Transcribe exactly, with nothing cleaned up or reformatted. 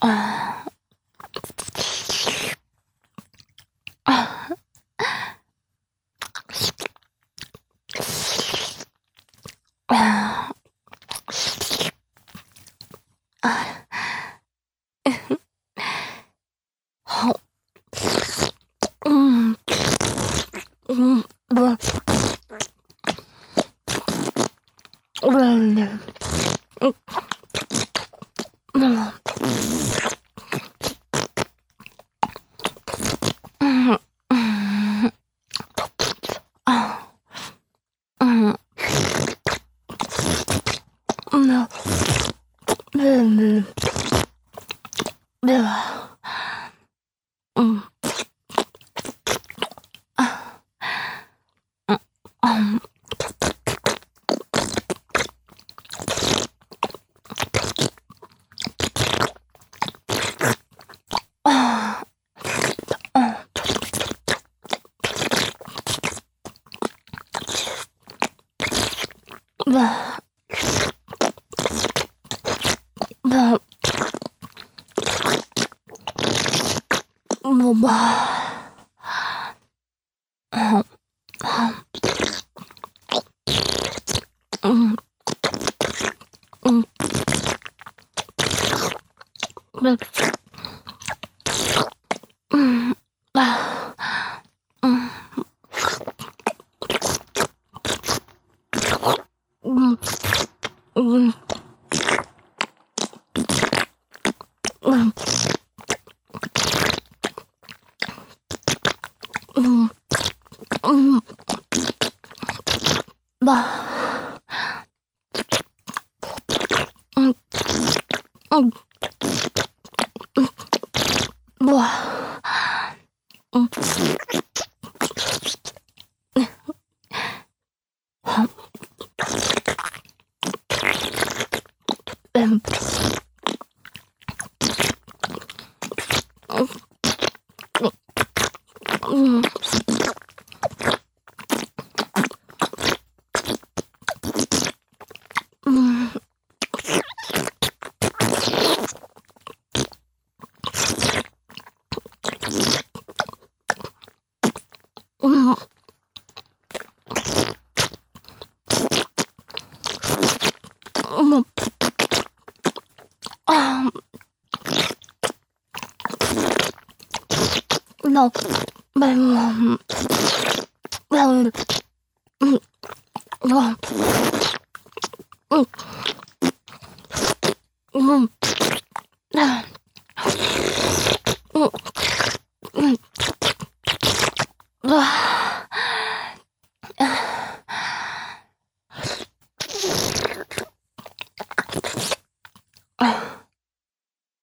啊啊啊啊！好，嗯嗯，不，不，嗯嗯嗯嗯啊嗯嗯嗯嗯嗯啊嗯嗯啊嗯嗯嗯嗯吧，嗯嗯嗯嗯嗯啊嗯嗯嗯嗯嗯嗯吧，嗯嗯哇，嗯好，嗯嗯嗯嗯嗯啊，那没有，没有，嗯啊嗯嗯啊嗯嗯啊啊。